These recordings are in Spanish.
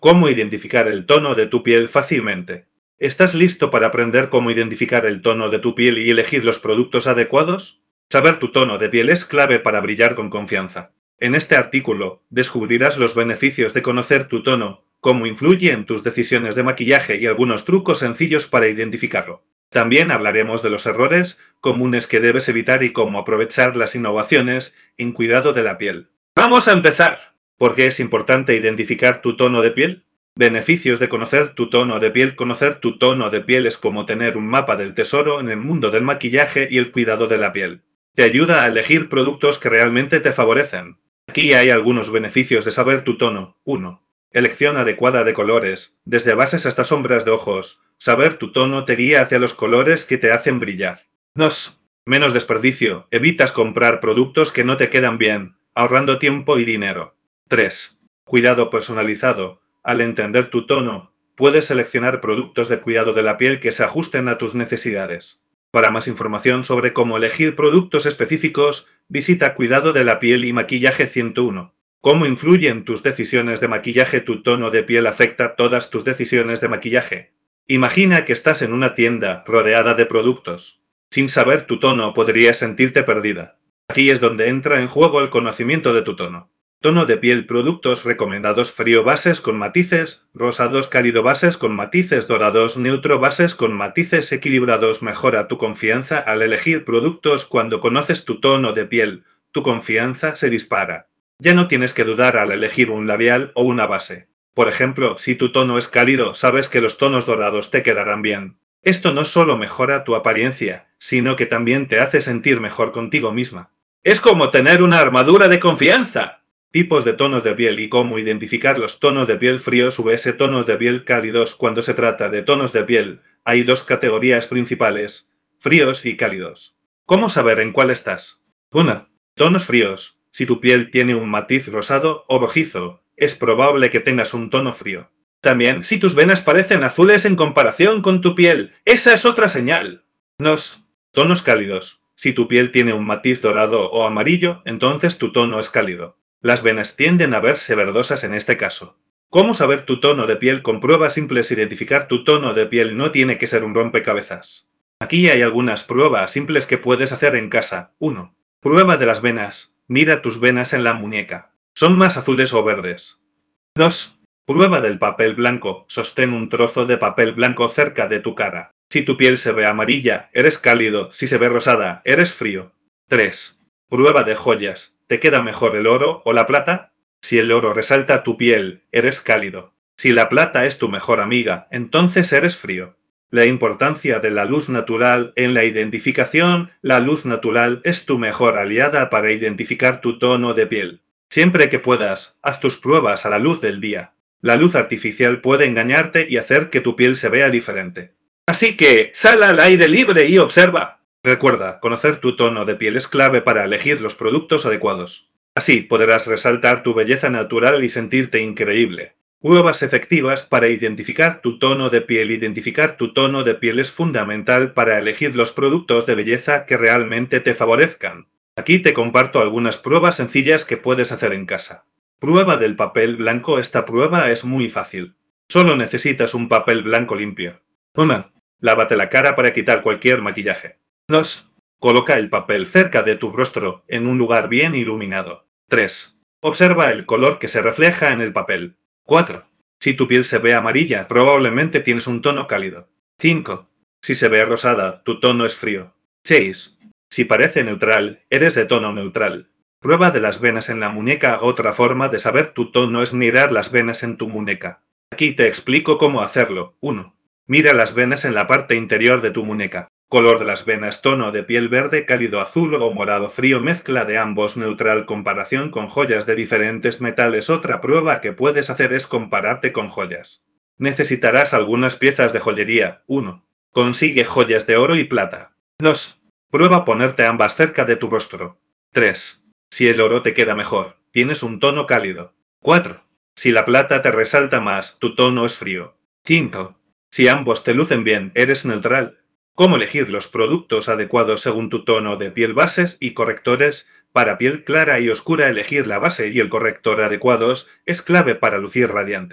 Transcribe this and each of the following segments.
¿Cómo identificar el tono de tu piel fácilmente? ¿Estás listo para aprender cómo identificar el tono de tu piel y elegir los productos adecuados? Saber tu tono de piel es clave para brillar con confianza. En este artículo descubrirás los beneficios de conocer tu tono, cómo influye en tus decisiones de maquillaje y algunos trucos sencillos para identificarlo. También hablaremos de los errores comunes que debes evitar y cómo aprovechar las innovaciones en cuidado de la piel. ¡Vamos a empezar! ¿Por qué es importante identificar tu tono de piel? Beneficios de conocer tu tono de piel. Conocer tu tono de piel es como tener un mapa del tesoro en el mundo del maquillaje y el cuidado de la piel. Te ayuda a elegir productos que realmente te favorecen. Aquí hay algunos beneficios de saber tu tono. 1. Elección adecuada de colores, desde bases hasta sombras de ojos. Saber tu tono te guía hacia los colores que te hacen brillar. 2. Menos desperdicio. Evitas comprar productos que no te quedan bien, ahorrando tiempo y dinero. 3. Cuidado personalizado. Al entender tu tono, puedes seleccionar productos de cuidado de la piel que se ajusten a tus necesidades. Para más información sobre cómo elegir productos específicos, visita Cuidado de la piel y Maquillaje 101. ¿Cómo influye en tus decisiones de maquillaje? Tu tono de piel afecta todas tus decisiones de maquillaje. Imagina que estás en una tienda rodeada de productos. Sin saber tu tono podrías sentirte perdida. Aquí es donde entra en juego el conocimiento de tu tono. Tono de piel. Productos recomendados: frío, bases con matices rosados; cálido, bases con matices dorados; neutro, bases con matices equilibrados. Mejora tu confianza al elegir productos. Cuando conoces tu tono de piel, tu confianza se dispara. Ya no tienes que dudar al elegir un labial o una base. Por ejemplo, si tu tono es cálido, sabes que los tonos dorados te quedarán bien. Esto no solo mejora tu apariencia, sino que también te hace sentir mejor contigo misma. Es como tener una armadura de confianza. Tipos de tonos de piel y cómo identificar los tonos de piel: fríos vs tonos de piel cálidos. Cuando se trata de tonos de piel, hay dos categorías principales: fríos y cálidos. ¿Cómo saber en cuál estás? 1. Tonos fríos. Si tu piel tiene un matiz rosado o rojizo, es probable que tengas un tono frío. También, si tus venas parecen azules en comparación con tu piel, esa es otra señal. 2. Tonos cálidos. Si tu piel tiene un matiz dorado o amarillo, entonces tu tono es cálido. Las venas tienden a verse verdosas en este caso. ¿Cómo saber tu tono de piel? Con pruebas simples. Identificar tu tono de piel no tiene que ser un rompecabezas. Aquí hay algunas pruebas simples que puedes hacer en casa. 1. Prueba de las venas. Mira tus venas en la muñeca. ¿Son más azules o verdes? 2. Prueba del papel blanco. Sostén un trozo de papel blanco cerca de tu cara. Si tu piel se ve amarilla, eres cálido; si se ve rosada, eres frío. 3. Prueba de joyas. ¿Te queda mejor el oro o la plata? Si el oro resalta tu piel, eres cálido. Si la plata es tu mejor amiga, entonces eres frío. La importancia de la luz natural en la identificación. La luz natural es tu mejor aliada para identificar tu tono de piel. Siempre que puedas, haz tus pruebas a la luz del día. La luz artificial puede engañarte y hacer que tu piel se vea diferente. Así que, sal al aire libre y observa. Recuerda, conocer tu tono de piel es clave para elegir los productos adecuados. Así podrás resaltar tu belleza natural y sentirte increíble. Pruebas efectivas para identificar tu tono de piel. Identificar tu tono de piel es fundamental para elegir los productos de belleza que realmente te favorezcan. Aquí te comparto algunas pruebas sencillas que puedes hacer en casa. Prueba del papel blanco. Esta prueba es muy fácil. Solo necesitas un papel blanco limpio. 1. Lávate la cara para quitar cualquier maquillaje. 2. Coloca el papel cerca de tu rostro, en un lugar bien iluminado. 3. Observa el color que se refleja en el papel. 4. Si tu piel se ve amarilla, probablemente tienes un tono cálido. 5. Si se ve rosada, tu tono es frío. 6. Si parece neutral, eres de tono neutral. Prueba de las venas en la muñeca. Otra forma de saber tu tono es mirar las venas en tu muñeca. Aquí te explico cómo hacerlo. 1. Mira las venas en la parte interior de tu muñeca. Color de las venas: tono de piel verde cálido, azul o morado frío, mezcla de ambos, neutral. Comparación con joyas de diferentes metales. Otra prueba que puedes hacer es compararte con joyas. Necesitarás algunas piezas de joyería. 1. Consigue joyas de oro y plata. 2. Prueba ponerte ambas cerca de tu rostro. 3. Si el oro te queda mejor, tienes un tono cálido. 4. Si la plata te resalta más, tu tono es frío. 5. Si ambos te lucen bien, eres neutral. ¿Cómo elegir los productos adecuados según tu tono de piel? Bases y correctores. Para piel clara y oscura, elegir la base y el corrector adecuados es clave para lucir radiante.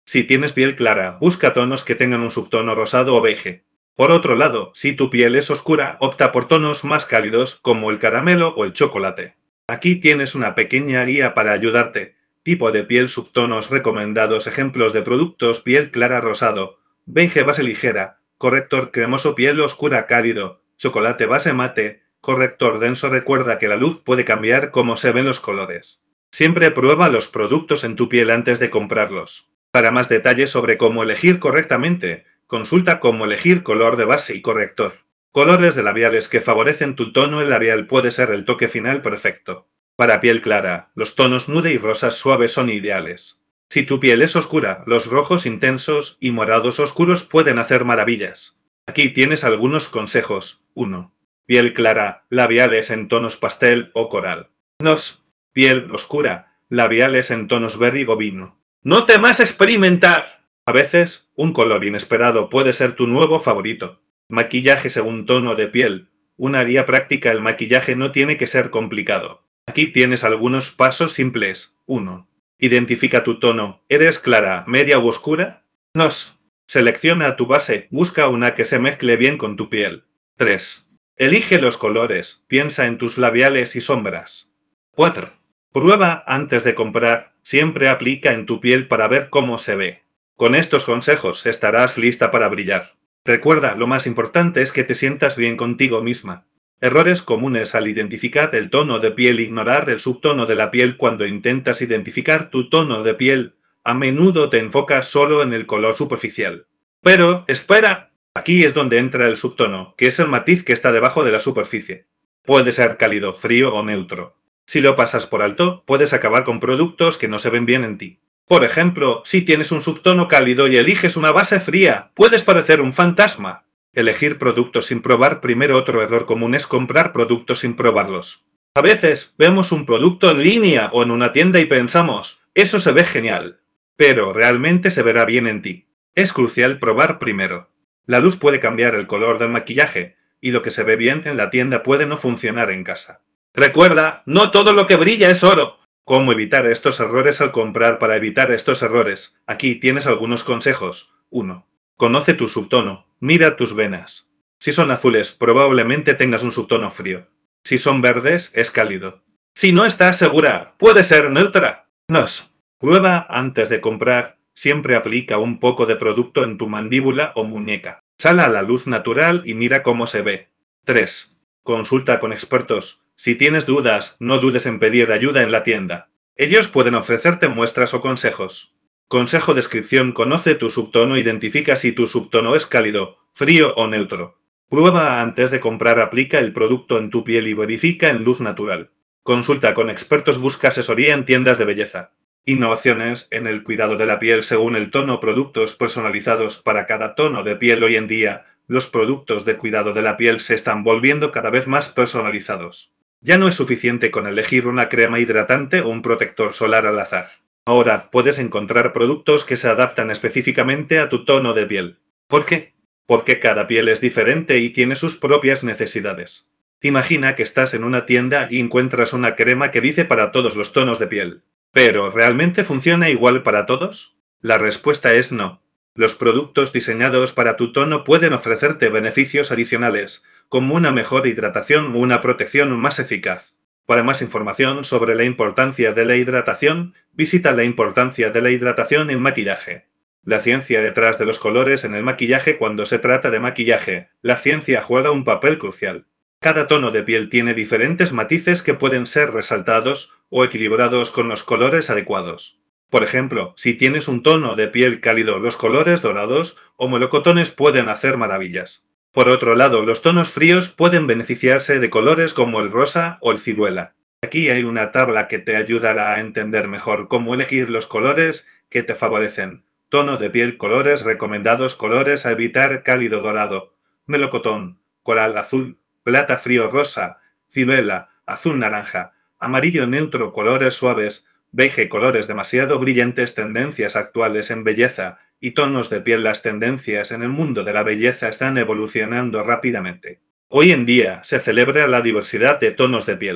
Si tienes piel clara, busca tonos que tengan un subtono rosado o beige. Por otro lado, si tu piel es oscura, opta por tonos más cálidos como el caramelo o el chocolate. Aquí tienes una pequeña guía para ayudarte. Tipo de piel, subtonos recomendados, ejemplos de productos: piel clara rosado, beige base ligera, corrector cremoso piel oscura cálido, chocolate base mate, corrector denso. Recuerda que la luz puede cambiar cómo se ven los colores. Siempre prueba los productos en tu piel antes de comprarlos. Para más detalles sobre cómo elegir correctamente, consulta cómo elegir color de base y corrector. Colores de labiales que favorecen tu tono. El labial puede ser el toque final perfecto. Para piel clara, los tonos nude y rosas suaves son ideales. Si tu piel es oscura, los rojos intensos y morados oscuros pueden hacer maravillas. Aquí tienes algunos consejos. 1. Piel clara, labiales en tonos pastel o coral. 2. Piel oscura, labiales en tonos berry o vino. No temas experimentar. A veces, un color inesperado puede ser tu nuevo favorito. Maquillaje según tono de piel. Una guía práctica. El maquillaje no tiene que ser complicado. Aquí tienes algunos pasos simples. 1. Identifica tu tono. ¿Eres clara, media u oscura? 2. Selecciona tu base. Busca una que se mezcle bien con tu piel. 3. Elige los colores. Piensa en tus labiales y sombras. 4. Prueba antes de comprar. Siempre aplica en tu piel para ver cómo se ve. Con estos consejos estarás lista para brillar. Recuerda, lo más importante es que te sientas bien contigo misma. Errores comunes al identificar el tono de piel: ignorar el subtono de la piel. Cuando intentas identificar tu tono de piel, a menudo te enfocas solo en el color superficial. Pero, espera, aquí es donde entra el subtono, que es el matiz que está debajo de la superficie. Puede ser cálido, frío o neutro. Si lo pasas por alto, puedes acabar con productos que no se ven bien en ti. Por ejemplo, si tienes un subtono cálido y eliges una base fría, puedes parecer un fantasma. Elegir productos sin probar primero. Otro error común es comprar productos sin probarlos. A veces vemos un producto en línea o en una tienda y pensamos, eso se ve genial, pero realmente se verá bien en ti. Es crucial probar primero. La luz puede cambiar el color del maquillaje, y lo que se ve bien en la tienda puede no funcionar en casa. Recuerda, no todo lo que brilla es oro. ¿Cómo evitar estos errores al comprar? Para evitar estos errores, aquí tienes algunos consejos. 1. Conoce tu subtono. Mira tus venas. Si son azules, probablemente tengas un subtono frío. Si son verdes, es cálido. Si no estás segura, puede ser neutra. 2. Prueba antes de comprar. Siempre aplica un poco de producto en tu mandíbula o muñeca. Sal a la luz natural y mira cómo se ve. 3. Consulta con expertos. Si tienes dudas, no dudes en pedir ayuda en la tienda. Ellos pueden ofrecerte muestras o consejos. Consejo: descripción. Conoce tu subtono. Identifica si tu subtono es cálido, frío o neutro. Prueba antes de comprar. Aplica el producto en tu piel y verifica en luz natural. Consulta con expertos. Busca asesoría en tiendas de belleza. Innovaciones en el cuidado de la piel según el tono. Productos personalizados para cada tono de piel. Hoy en día, los productos de cuidado de la piel se están volviendo cada vez más personalizados. Ya no es suficiente con elegir una crema hidratante o un protector solar al azar. Ahora puedes encontrar productos que se adaptan específicamente a tu tono de piel. ¿Por qué? Porque cada piel es diferente y tiene sus propias necesidades. Imagina que estás en una tienda y encuentras una crema que dice para todos los tonos de piel. ¿Pero realmente funciona igual para todos? La respuesta es no. Los productos diseñados para tu tono pueden ofrecerte beneficios adicionales, como una mejor hidratación o una protección más eficaz. Para más información sobre la importancia de la hidratación, visita La importancia de la hidratación en maquillaje. La ciencia detrás de los colores en el maquillaje. Cuando se trata de maquillaje, la ciencia juega un papel crucial. Cada tono de piel tiene diferentes matices que pueden ser resaltados o equilibrados con los colores adecuados. Por ejemplo, si tienes un tono de piel cálido, los colores dorados o melocotones pueden hacer maravillas. Por otro lado, los tonos fríos pueden beneficiarse de colores como el rosa o el ciruela. Aquí hay una tabla que te ayudará a entender mejor cómo elegir los colores que te favorecen. Tono de piel, colores recomendados, colores a evitar: cálido dorado, melocotón, coral azul, plata frío rosa, ciruela, azul naranja, amarillo neutro, colores suaves, beige, colores demasiado brillantes. Tendencias actuales en belleza y tonos de piel. Las tendencias en el mundo de la belleza están evolucionando rápidamente. Hoy en día se celebra la diversidad de tonos de piel.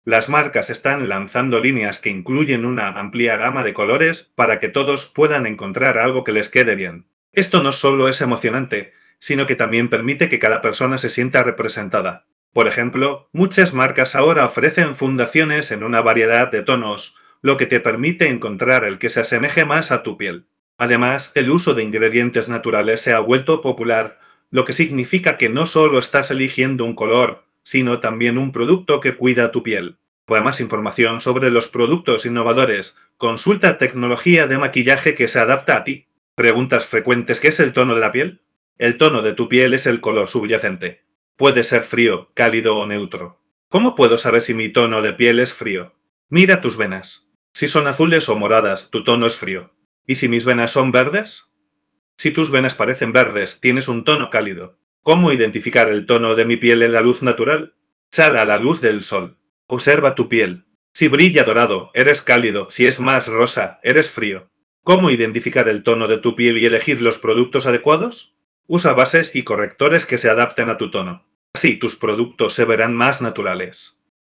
Las marcas están lanzando líneas que incluyen una amplia gama de colores para que todos puedan encontrar algo que les quede bien. Esto no solo es emocionante, sino que también permite que cada persona se sienta representada. Por ejemplo, muchas marcas ahora ofrecen fundaciones en una variedad de tonos, lo que te permite encontrar el que se asemeje más a tu piel. Además, el uso de ingredientes naturales se ha vuelto popular, lo que significa que no solo estás eligiendo un color, sino también un producto que cuida tu piel. Para más información sobre los productos innovadores, consulta tecnología de maquillaje que se adapta a ti. Preguntas frecuentes: ¿qué es el tono de la piel? El tono de tu piel es el color subyacente. Puede ser frío, cálido o neutro. ¿Cómo puedo saber si mi tono de piel es frío? Mira tus venas. Si son azules o moradas, tu tono es frío. ¿Y si mis venas son verdes? Si tus venas parecen verdes, tienes un tono cálido. ¿Cómo identificar el tono de mi piel en la luz natural? Sal a la luz del sol. Observa tu piel. Si brilla dorado, eres cálido. Si es más rosa, eres frío. ¿Cómo identificar el tono de tu piel y elegir los productos adecuados? Usa bases y correctores que se adapten a tu tono. Así tus productos se verán más naturales.